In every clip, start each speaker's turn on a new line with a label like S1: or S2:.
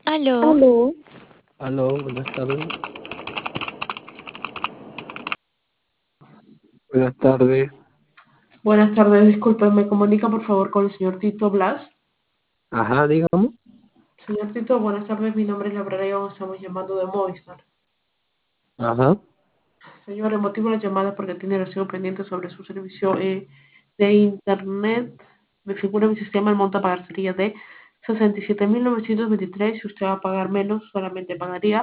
S1: Aló,
S2: Aló. Aló, buenas tardes. Buenas tardes.
S3: Buenas tardes, disculpen, me comunica por favor con el señor Tito Blas.
S2: Ajá, dígame.
S3: Señor Tito, buenas tardes, mi nombre es Laura León, estamos llamando de Movistar.
S2: Ajá.
S3: Señor, el motivo de la llamada es porque tiene recibo pendiente sobre su servicio de internet. Me figura en mi sistema el monto a pagar sería de 67.923. Si usted va a pagar menos, solamente pagaría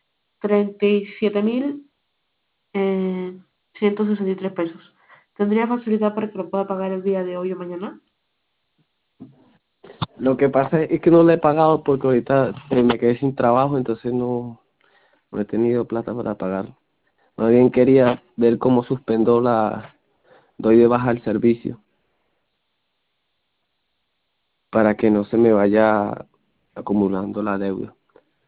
S3: 37.163 pesos. ¿Tendría facilidad para que lo pueda pagar el día de hoy o mañana?
S2: Lo que pasa es que no le he pagado porque ahorita me quedé sin trabajo, entonces no he tenido plata para pagar. Más bien quería ver cómo suspendo doy de baja el servicio para que no se me vaya acumulando la deuda.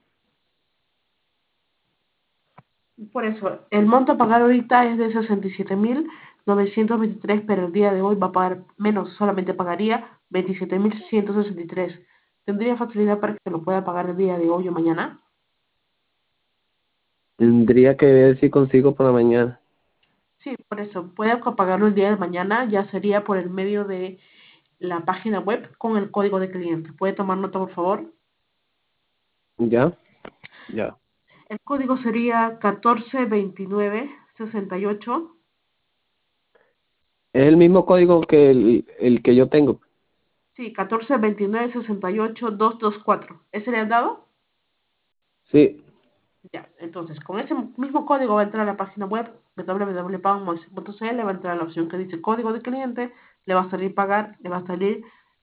S3: Por eso, el monto a pagar ahorita es de 67.923, pero el día de hoy va a pagar menos, solamente pagaría 27.163. ¿Tendría facilidad para que lo pueda pagar el día de hoy o mañana?
S2: Tendría que ver si consigo por la mañana.
S3: Sí, por eso, puede pagarlo el día de mañana, ya sería por el medio de la página web con el código de cliente. ¿Puede tomar nota, por favor?
S2: ¿Ya? Ya.
S3: El código sería 142968.
S2: Es el mismo código que el que yo tengo.
S3: Sí, 142968 224. ¿Ese le han dado?
S2: Sí.
S3: Ya, entonces con ese mismo código va a entrar a la página web www.pagmoise.cl, va a entrar a la opción que dice código de cliente, le va a salir pagar, le va a salir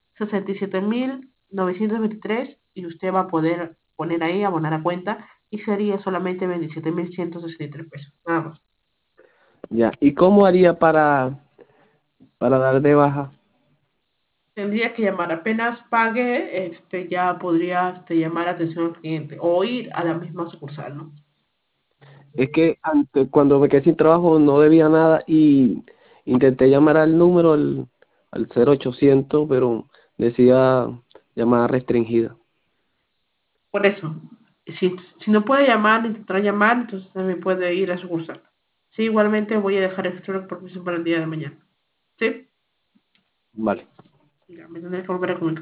S3: 67.923 y usted va a poder poner ahí, abonar a cuenta y sería solamente 27.163 pesos, nada más.
S2: Ya. ¿Y cómo haría para dar de baja?
S3: Tendría que llamar, apenas pague, ya podría llamar atención al cliente o ir a la misma sucursal, ¿no?
S2: Es que cuando me quedé sin trabajo no debía nada y intenté llamar al número, al 0800, pero decía llamada restringida.
S3: Por eso, si no puede llamar, intentar llamar, entonces también puede ir a sucursal. Sí, igualmente voy a dejar el registro de por para el día de mañana. ¿Sí?
S2: Vale.
S3: Ya, me tendré que volver a comunicar.